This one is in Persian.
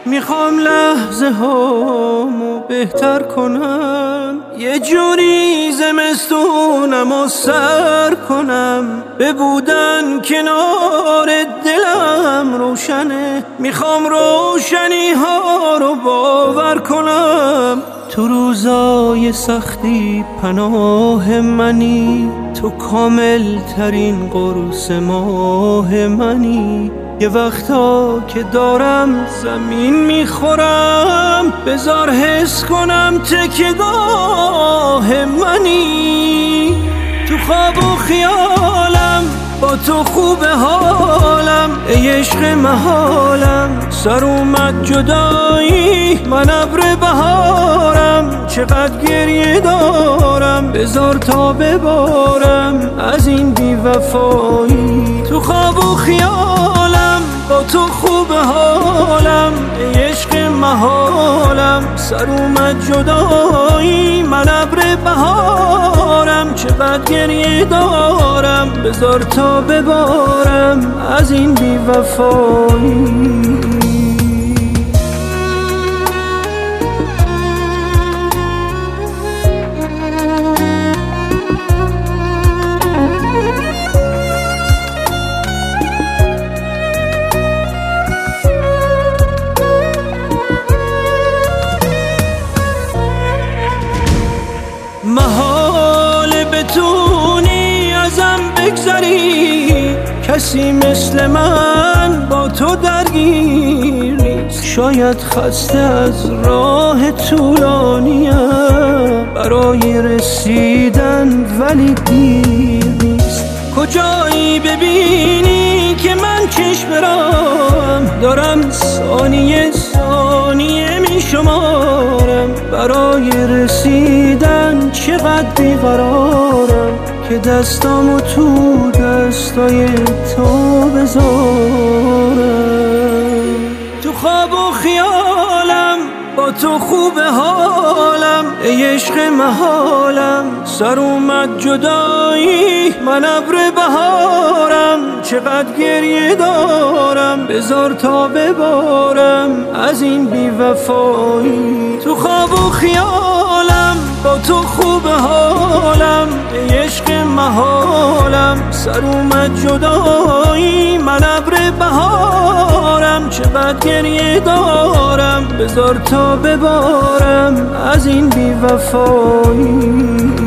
میخوام لحظه هامو بهتر کنم، یه جوری زمستونم و سر کنم، به بودن کنار دلم روشنه، میخوام روشنی ها رو باور کنم. تو روزای سختی پناه منی، تو کامل ترین قرص ماه منی. یه وقتا که دارم زمین میخورم، بذار حس کنم تکیه‌گاه منی. تو خواب و خیالم با تو خوب حالم، ای عشق محالم. سر اومد جدایی من ابر بهارم، چقدر گریه دارم بذار تا ببارم از این بی‌وفایی. تو خواب و خیالم با تو خوب حالم، ای عشق محالم. سر اومد جدایی من ابر بهارم، چقدر گریه دارم بذار تا ببارم از این بی‌وفایی. محال بتونی ازم بگذری، کسی مثل من با تو درگیر نیست. شاید خسته از راه طولانیم برای رسیدن، ولی دیر نیست. کجایی ببینی که من چشم برم دارم، ثانیه ثانیه می شمارم. برای رسیدن چقدر بیقرارم که دستامو تو دستای تو بذارم. تو خواب و خیالم با تو خوب حالم، ای عشق محالم. سر اومد جدایی من ابر بهارم، چقدر گریه دارم بذار تا ببارم از این بی‌وفایی. تو خواب و خیالم با تو خوب حالم، ای عشق محالم. سر اومد جدایی من ابر بهارم، چقدر گریه دارم بذار تا ببارم از این بی‌وفایی.